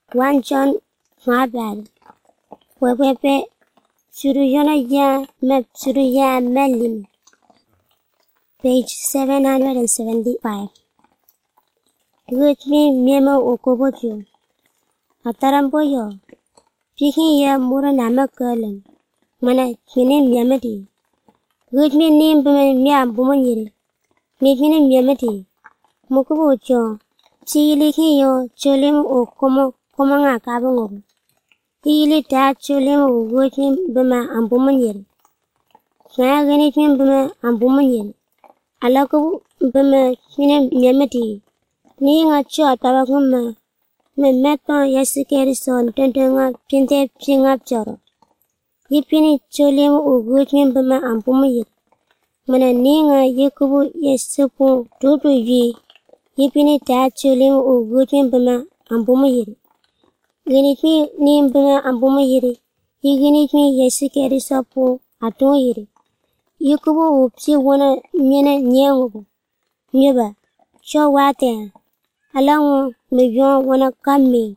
1 John 5 Wewepe Suruyana ya mep Suruya Melim Page 775 Gutmi Memo Okobojo Ataramboyo Piki ya Mura Namakalem Mana Kine Yamati Gutmi name Mia Bumanyiri Mikine Yamati Mokubojo Chili yo Cholim o Komanga Kabongo Ili ta Cholim o Gutmi Bema Ambumanyiri Naganikim Bema Ambumanyiri Alako Bema Kine Yamati Ninga Cho Tabakuma Memeton Yasikeri son Tentunga Pinte Pingap Joro Yipini Cholim o Gutmi Bema Ambumanyiri Mana Ninga Yakubu Yasupu Tutu Yi Yipini ta Cholim o Gutmi Bema Ambumanyiri Genitmi Nim Bema Ambumanyiri Yiginitmi Yasikeri Sapu Atoyiri Yakubu Upsi Wana Mina Nyango Nyeba Cho Wate Alango Miyon Wana Kami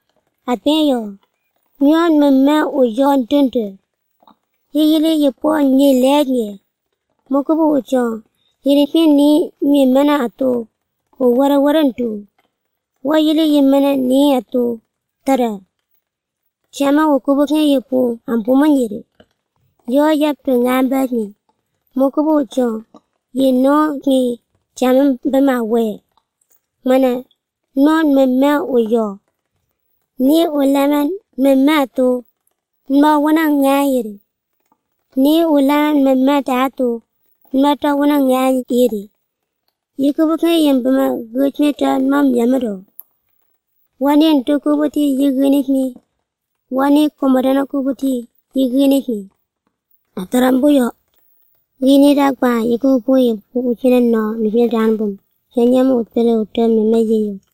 Apeyo Nyon Mema o Yon Tuntu Yigili Yapo Ni Legye Mokubu Ucho Yiripin Ni Mimana Ato O Warantu Wayili Yimana Ni Ato Tara Chama Okubuke Yapo Ambumanyiri Yo Yapingamba Ni Mokubu Ucho Yino Ni Chama Bema We Mana Non Mema Uyo Ni Ulaman Mema To Nma Wana Ngayiri Ni Ulaman Mema Tato Nmata Wana Ngayiri Yikubuke Yambama Gutmita Mam Yamado Wani Ntokubuti Yiginitni Wani Komadana Kubuti Yiginitni Atarambuyo Gini Dagba Yikubu Yipu Uchina no Mifil Danbum Yanyam Utpele Utem Memeyo